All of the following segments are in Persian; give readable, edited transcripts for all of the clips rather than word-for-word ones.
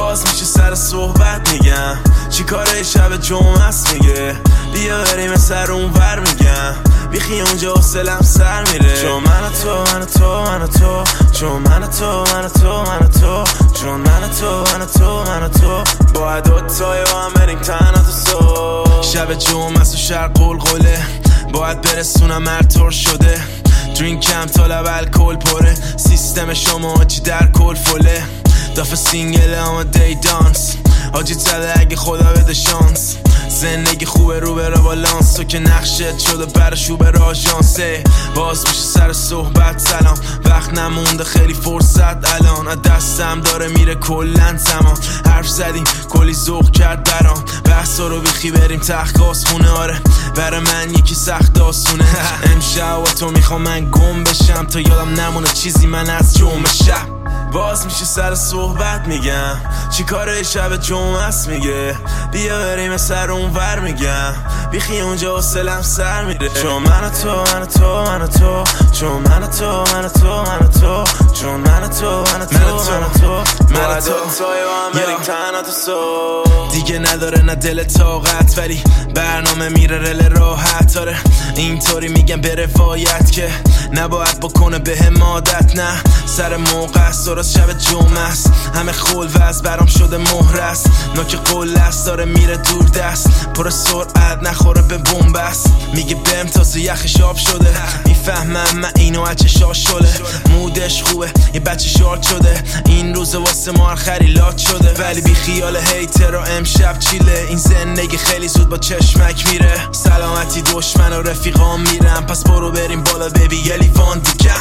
باز میشه سر صحبت میگم چی کاره شب جمعه است میگه بیا بریم سر اون ور میگم بیخی اونجا حوصلم سر میره چون من و تو من و تو من و تو چون من و تو من و تو من و تو چون من و تو من و تو من و تو باید دوتای با هم بریم تنها تو صبح شب جمعه است و شهر قلقله باید برسونم مرطور شده درینکم تا لب الکل پره سیستم شما چی در کل فله دافه سینگل اما دی دانس آجی تله اگه خدا بده شانس زندگی خوبه رو به بالانس تو که نقشت شده برشو به راژانسه باز میشه سر صحبت سلام وقت نمونده خیلی فرصت الان از دستم داره میره کلن تمام حرف زدیم کلی ذوق کرد برام بحثا رو بیخی بریم تحقاس خونه آره برای من یکی سخت آسونه امشب و تو میخوام من گم بشم تا یادم نمونه چیزی من از جمعه شب باز میشه سر صحبت میگم چی کاره شب جمعه است میگه بیا بریم سر اون ور میگم بیخی اونجا حوصلم سر میره چون من و تو من و تو من و تو چون من و تو من و تو من و تو چون من و تو من و تو من و تو من و تو توی با هم بریم تنها تو صبح دیگه نداره نه دل طاقت ولی برنامه میره رل راحت آره اینطوری میگم به روایت که نباید بکنه به هم عادت نه سر موقع است درست شب جمعه است همه خول وز برام شده مهر است نوک قول است داره میره دور دست پر سرعت نخوره به بنبست میگه بهم تازه یخش آب شده میفهمم من اینو اچه شاش شده مودش خوبه یه بچه شارت شده این روز واسه ما خریلات شده ولی بی خیال هیتر و امشب چیله این زندگی خیلی زود با چشمک میره سلامتی دشمن و رفیقام میرم پس برو بریم بالا بیبی یه لیوان دیگه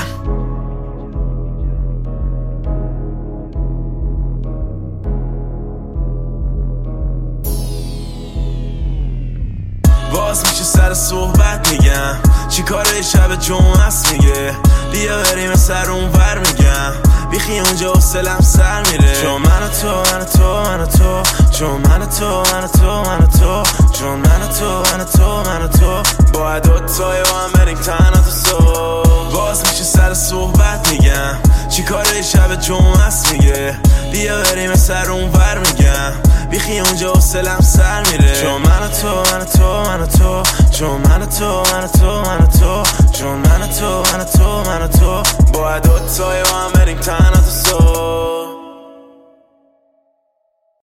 باز میشه سر صحبت میگم چی کاره شب جمعه است میگه بیا بریم سر اون ور میگم بیخی اونجا حوصلم سر میره چون من و تو من و تو من و تو چون من و تو من و تو من و تو چون من و تو من و تو من و تو باید دوتای با هم بریم تنها تو صبح باز میشه سر صحبت میگم چی کاره شب جمعه است میگه بیا بریم سر اون ور میگم بیخی اونجا حوصلم سر میره چون من و تو من و تو من و تو چون من و تو من و تو من و تو چون من و تو من و تو من و تو باید دوتای با هم بریم تنها تو صبح